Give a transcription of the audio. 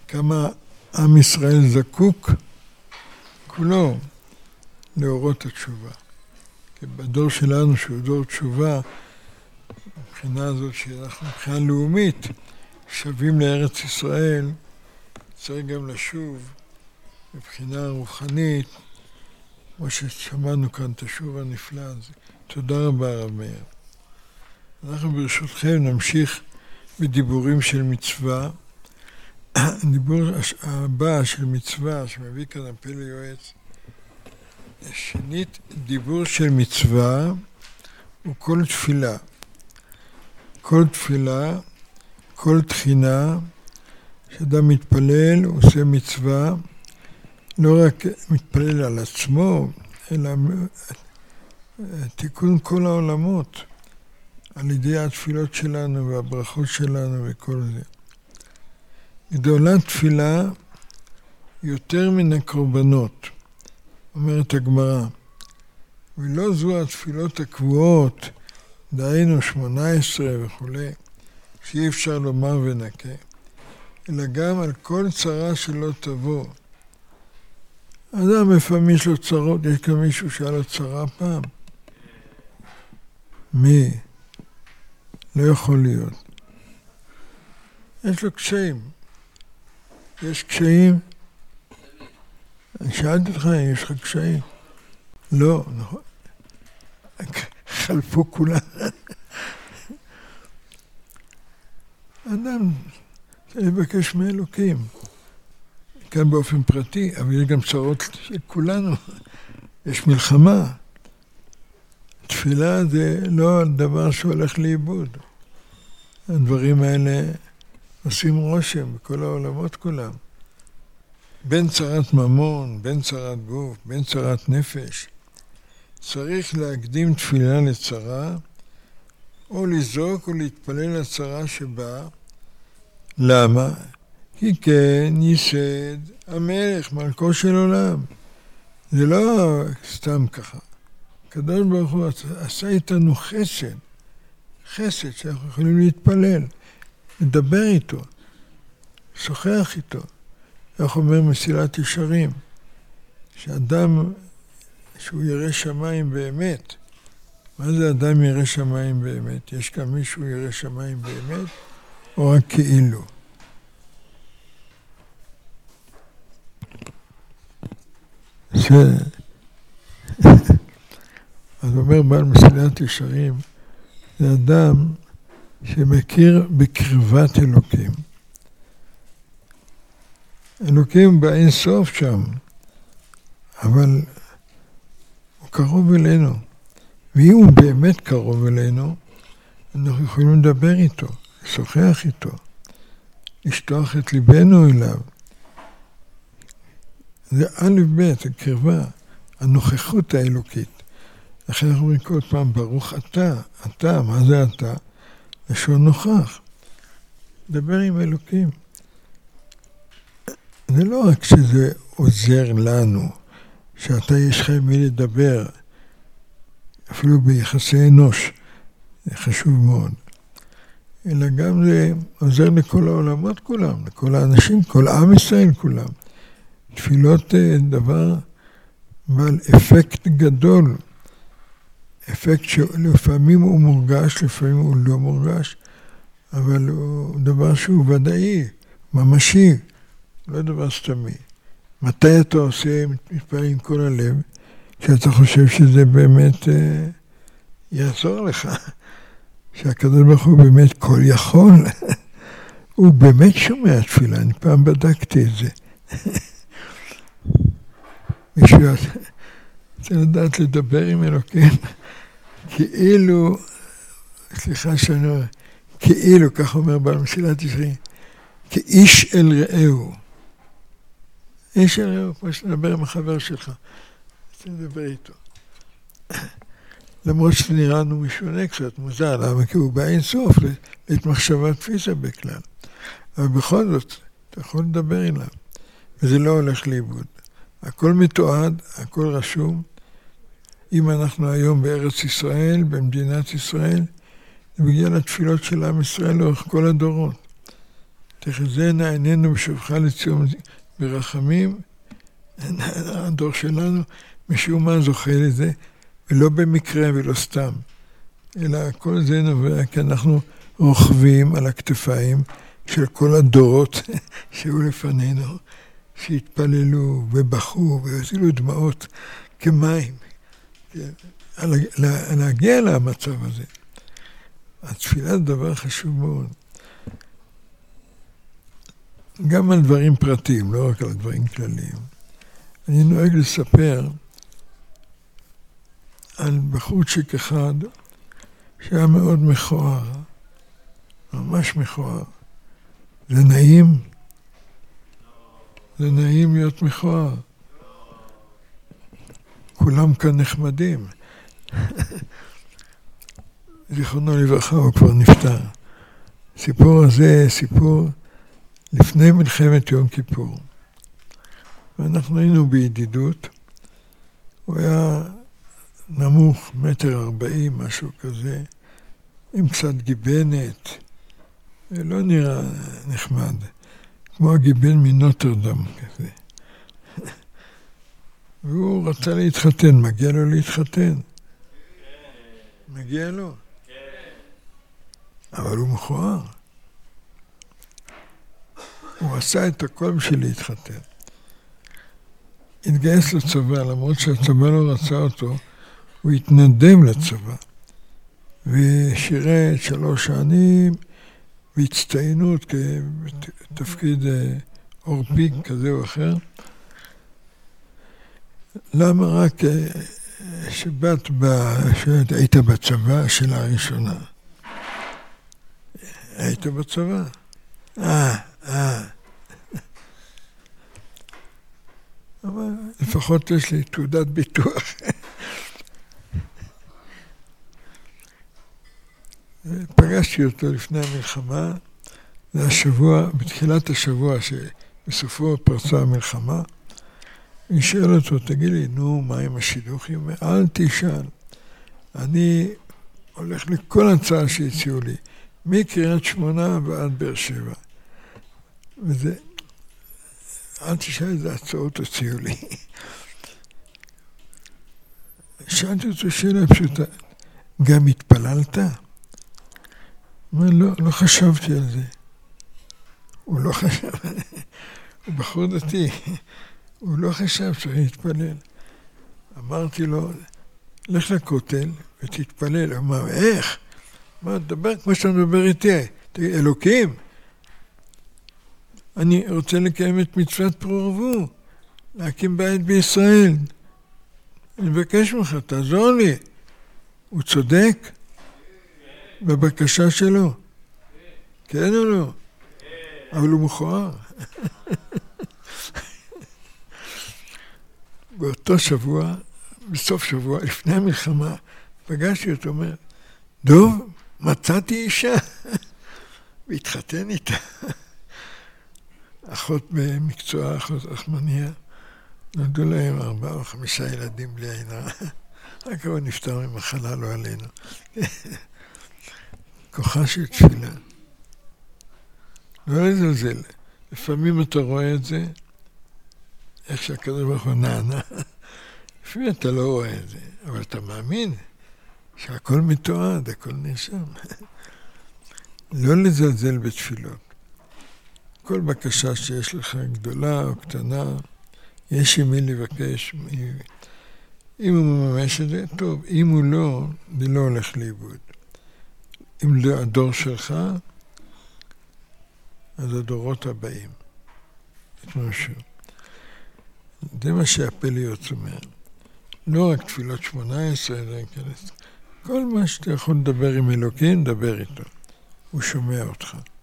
כמה עם ישראל זקוק כולו לאורות התשובה. כי בדור שלנו, שהוא דור תשובה, מבחינה הזאת שאנחנו מבחינה לאומית, שווים לארץ ישראל, צריך גם לשוב מבחינה רוחנית, כמו ששמענו כאן את השוב הנפלא הזה. תודה רבה הרב מאיר. אנחנו ברשותכם נמשיך בדיבורים של מצווה. הדיבור הבא של מצווה שמביא כאן הפלא יועץ. שנית, דיבור של מצווה הוא כל תפילה. כל תפילה, כל תחינה, שאדם מתפלל, הוא עושה מצווה, לא רק מתפלל על עצמו, אלא תיקון כל העולמות, על ידי התפילות שלנו והברכות שלנו וכל זה. גדולה תפילה יותר מן הקורבנות, אומרת הגמרא, ולא זו התפילות הקבועות, דהיינו 18 וכו', שאי אפשר לומר ונקה, אלא גם על כל צרה שלא תבוא. אדם לפעמים יש לו צרות, יש כאן מישהו שהיה לו צרה פעם. מי? לא יכול להיות. יש לו קשיים. יש קשיים? אני שאלתי אותך, יש לך קשיים? לא, נכון. חלפו כולם. אדם לבקש מאלוקים. כאן באופן פרטי, אבל יש גם צרות של כולנו. יש מלחמה. תפילה זה לא דבר שהולך לאיבוד. הדברים האלה עושים רושם בכל העולמות כולם. בין צרת ממון, בין צרת גוף, בין צרת נפש. צריך להקדים תפילה לצרה, או לזעוק או להתפלל לצרה שבאה. למה? כי כן ייסד המלך, מלכו של עולם. זה לא סתם ככה. הקדוש ברוך הוא עשה איתנו חסד. חסד שאנחנו יכולים להתפלל, לדבר איתו, לשוחח איתו. איך אומר מסילת ישרים? שאדם, שהוא ירא שמיים באמת. מה זה אדם ירא שמיים באמת? יש כאן מישהו ירא שמיים באמת, או רק כאילו? אז אומר בעל מסילת ישרים, זה אדם שמכיר בקרבת אלוקים. אלוקים באין סוף שם, אבל הוא קרוב אלינו. ואם הוא באמת קרוב אלינו, אנחנו יכולים לדבר איתו, לשוחח איתו, לשטוח את ליבנו אליו. זה א' ב', הקרבה, הנוכחות האלוקית. לכן אנחנו אומרים כל פעם, ברוך אתה, מה זה אתה? לשון נוכח. דבר עם אלוקים. זה לא רק שזה עוזר לנו, שאתה יש לך מי לדבר, אפילו ביחסי אנוש, זה חשוב מאוד. אלא גם זה עוזר לכל העולמות כולם, לכל האנשים, כל עם ישראל כולם. תפילות דבר בעל אפקט גדול, אפקט שלפעמים הוא מורגש, לפעמים הוא לא מורגש, אבל הוא דבר שהוא ודאי, ממשי, לא דבר סתמי. מתי אתה עושה מתפלל עם כל הלב, שאתה חושב שזה באמת יעזור לך, שהקדוש ברוך הוא באמת כל יכול, הוא באמת שומע תפילה, אני פעם בדקתי את זה. מישהו רוצה לדעת לדבר עם אלוקים, כאילו, סליחה שאני אומר, כאילו, כך אומר בעל מסילת ישרים, כאיש אל רעהו. איש אל רעהו, כמו שנדבר עם החבר שלך, רוצה לדבר איתו. למרות שזה נראה לנו משונה קצת, מוזר, למה? כי הוא בא אין סוף להתמחשבה תפיסה בכלל. אבל בכל זאת, אתה יכול לדבר אליו, וזה לא הולך לאיבוד. הכל מתועד, הכל רשום. אם אנחנו היום בארץ ישראל, במדינת ישראל, זה מגיע לתפילות של עם ישראל לאורך כל הדורות. תחזינה עינינו בשובך לציון ברחמים. הדור שלנו משום מה זוכה לזה, ולא במקרה ולא סתם, אלא כל זה נובע כי אנחנו רוכבים על הכתפיים של כל הדורות שהיו לפנינו, שהתפללו ובכו והזילו דמעות כמים, להגיע למצב הזה. התפילה זה דבר חשוב מאוד. גם על דברים פרטיים, לא רק על דברים כלליים. אני נוהג לספר על בחורצ'יק אחד שהיה מאוד מכוער, ממש מכוער. זה נעים? זה נעים להיות מכוער. כולם כאן נחמדים. זיכרונו לברכה, הוא כבר נפטר. הסיפור הזה, סיפור לפני מלחמת יום כיפור. ואנחנו היינו בידידות. הוא היה נמוך, 1.40 מטר, משהו כזה, עם קצת גיבנת. לא נראה נחמד. כמו הגיבן מנוטרדם כזה. והוא רצה להתחתן, מגיע לו להתחתן. מגיע לו. אבל הוא מכוער. הוא עשה את הכל בשביל להתחתן. התגייס לצבא, למרות שהצבא לא רצה אותו, הוא התנדב לצבא. ושירת 3 שנים בהצטיינות כתפקיד אורפיק כזה או אחר. למה רק שהיית בצבא, השאלה הראשונה. היית בצבא? אבל לפחות יש לי תעודת ביטוח. פגשתי אותו לפני המלחמה, זה השבוע, בתחילת השבוע שבסופו פרצה המלחמה, אני שואל אותו, תגיד לי, נו, מה עם השידוכים? אל תשאל. אני הולך לכל הצעה שהציעו לי, מקריית שמונה ועד באר שבע. וזה, אל תשאל איזה הצעות הציעו לי. שאלתי אותו שאלה פשוטה, גם התפללת? הוא אומר, לא חשבתי על זה. הוא לא חשב, הוא בחור דתי, הוא לא חשב צריך להתפלל. אמרתי לו, לך לכותל ותתפלל. הוא אמר, איך? מה, תדבר כמו שאתה מדבר איתי. תגיד, אלוקים, אני רוצה לקיים את מצוות פרו ורבו, להקים בית בישראל. אני מבקש ממך, תעזור לי. הוא צודק בבקשה שלו. כן או לא? אבל הוא מכוער. באותו שבוע, בסוף שבוע, לפני המלחמה, פגשתי אותו, אומר, דוב, מצאתי אישה, והתחתן איתה. אחות במקצוע, אחות רחמניה, נולדו להם 4 או 5 ילדים בלי עין הרע. רק הוא נפטר ממחלה, לא עלינו. כוחה של תפילה. לא לזלזל. לפעמים אתה רואה את זה, איך שהקדוש ברוך הוא נענה. לפעמים אתה לא רואה את זה, אבל אתה מאמין שהכל מתועד, הכל נרשם. לא לזלזל בתפילות. כל בקשה שיש לך, גדולה או קטנה, יש עם מי לבקש. אם הוא מממש את זה, טוב. אם הוא לא, זה לא הולך לאיבוד. אם לא הדור שלך, אז הדורות הבאים. משהו. זה מה שהפליות אומר. לא רק תפילות 18, כל מה שאתה יכול לדבר עם אלוקים, דבר איתו. הוא שומע אותך.